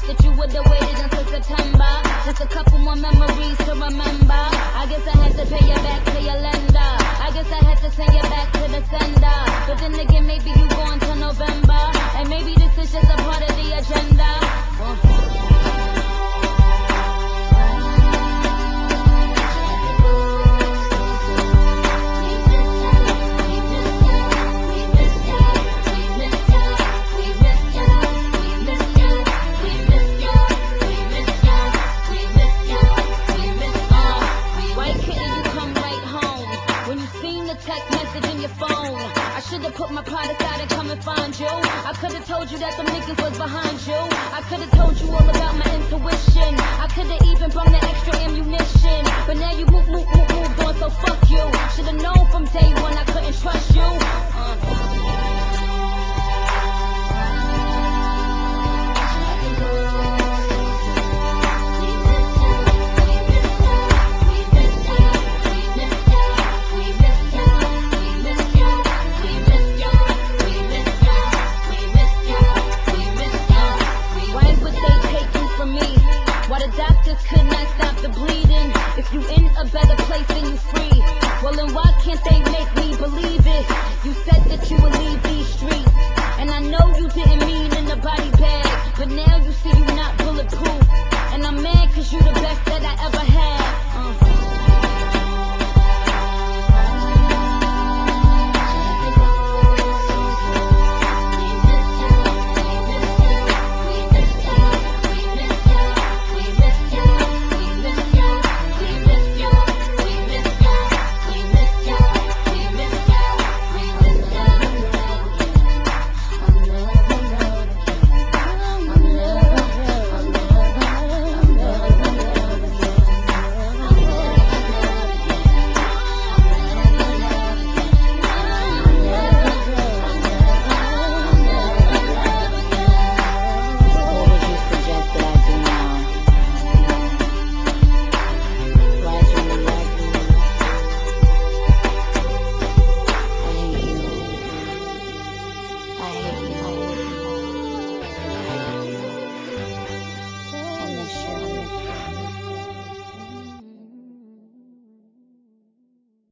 that you would've waited until September. Just a couple more memories to remember. I guess I had to pay you back to your lender. I guess I had to send you back to the sender. But then again, maybe you going to November, and maybe this is just a part of the agenda. Text message in your phone. I should've put my pride aside and come and find you. I could've told you that them niggas was behind you. I could've told you all about my intuition. I could've even brought the extra ammunition. But now you moved on, so fuck you. Should've known from day one I couldn't trust you. Why the doctors could not stop the bleeding? If you in a better place then you free. Well then why can't they make me believe it? You said that you would leave these streets, and I know you didn't mean in the body bag, but now you see you